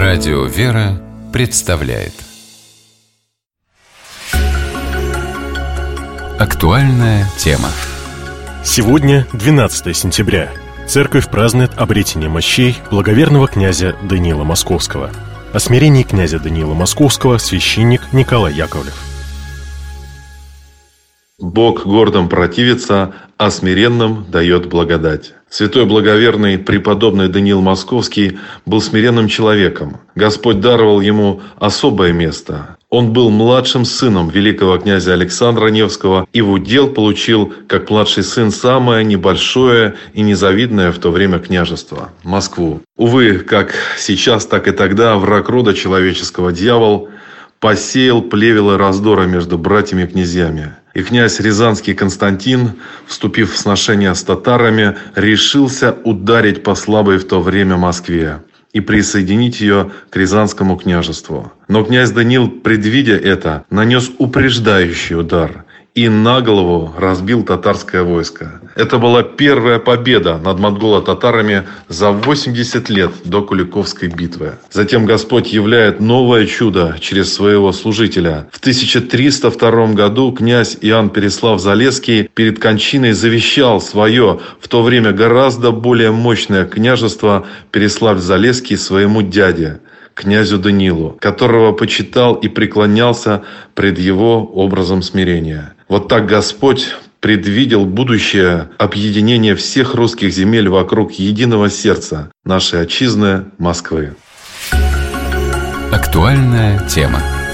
Радио «Вера» представляет актуальная тема. Сегодня 12 сентября. Церковь празднует обретение мощей благоверного князя Даниила Московского. О смирении князя Даниила Московского священник Николай Яковлев. Бог гордым противится, а смиренным дает благодать. Святой благоверный преподобный Даниил Московский был смиренным человеком. Господь даровал ему особое место. Он был младшим сыном великого князя Александра Невского и в удел получил, как младший сын, самое небольшое и незавидное в то время княжество – Москву. Увы, как сейчас, так и тогда враг рода человеческого, дьявол, посеял плевелы раздора между братьями-князьями. И князь Рязанский Константин, вступив в сношение с татарами, решился ударить по слабой в то время Москве и присоединить ее к Рязанскому княжеству. Но князь Даниил, предвидя это, нанес упреждающий удар и на голову разбил татарское войско. Это была первая победа над монголо-татарами за 80 лет до Куликовской битвы. Затем Господь являет новое чудо через своего служителя. В 1302 году князь Иоанн Переслав-Залесский перед кончиной завещал свое, в то время гораздо более мощное княжество Переслав-Залесский своему дяде, князю Даниилу, которого почитал и преклонялся пред его образом смирения. Вот так Господь предвидел будущее объединение всех русских земель вокруг единого сердца нашей отчизны Москвы. Актуальная тема.